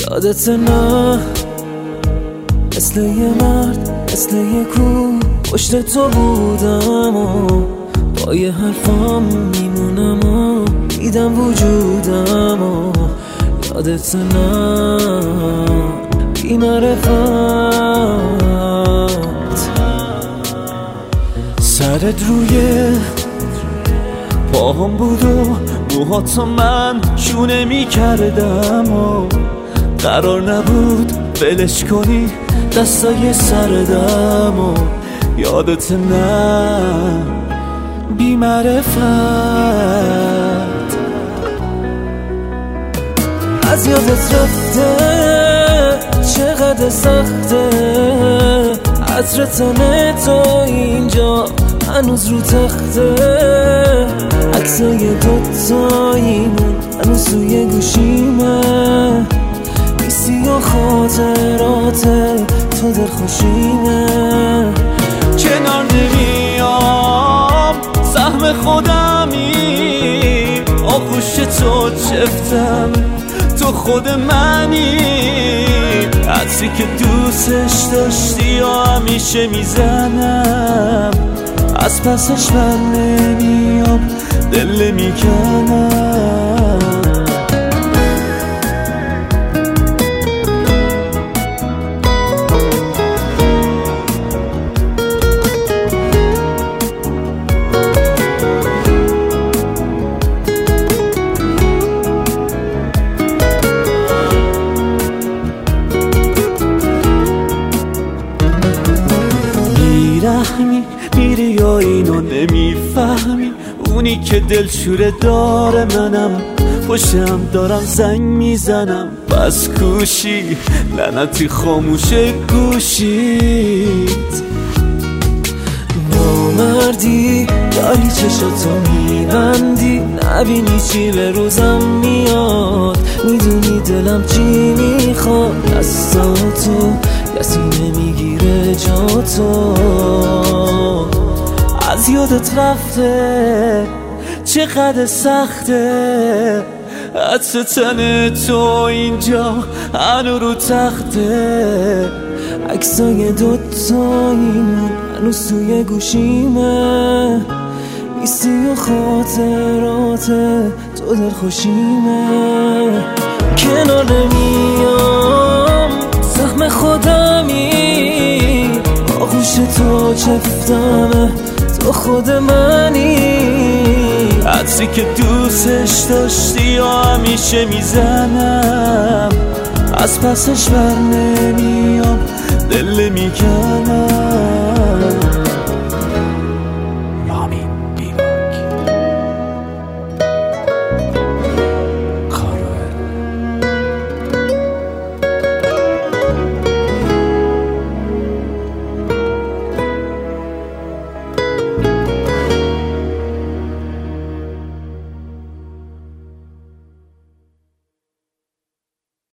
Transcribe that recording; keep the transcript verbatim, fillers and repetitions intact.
یادت نه مثل یه مرد مثل یه کوه پشت تو بودم و با یه حرفام میمونم و دیدم وجودم و یادت نه بی معرفت سرت روی پاهم بود و موهاتو من شونه می کردم و قرار نبود ولش کنی دستای سردم و یادت نه بی معرفت از یادت رفته چقدر سخته عطر تن تو اینجا هنوز رو تخته عکسای دوتاییمون هنوز توی گوشیمه بیستی و خاطرات تو دل خوشیمه کنار نمیام سهم خودمی آغوش تو چفتم تو خود منی عطری که دوستش داشتی و همیشه میزنم از پسش بر نمیام دل میکنم میری یا اینو نمیفهمی اونی که دلشوره داره منم پشتم دارم زنگ میزنم بس کوشی لعنتی خاموش گوشید نامردی داری چشاتو میبندی نبینی چی به روزم میاد میدونی دلم چی میخواد دستاتو کسی نمیگیره جاتو از یادت رفته چقدر سخته عطر تن تو اینجا هنو رو تخته عکسای دوتاییمون هنوز توی گوشیمه بیستی و خاطرات تو دل خوشیمه کنار نمیام سهم خودمی آغوش تو چفتمه تو خود منی عطری که دوستش داشتی و همیشه میزنم از پسش بر نمیام دل میکنم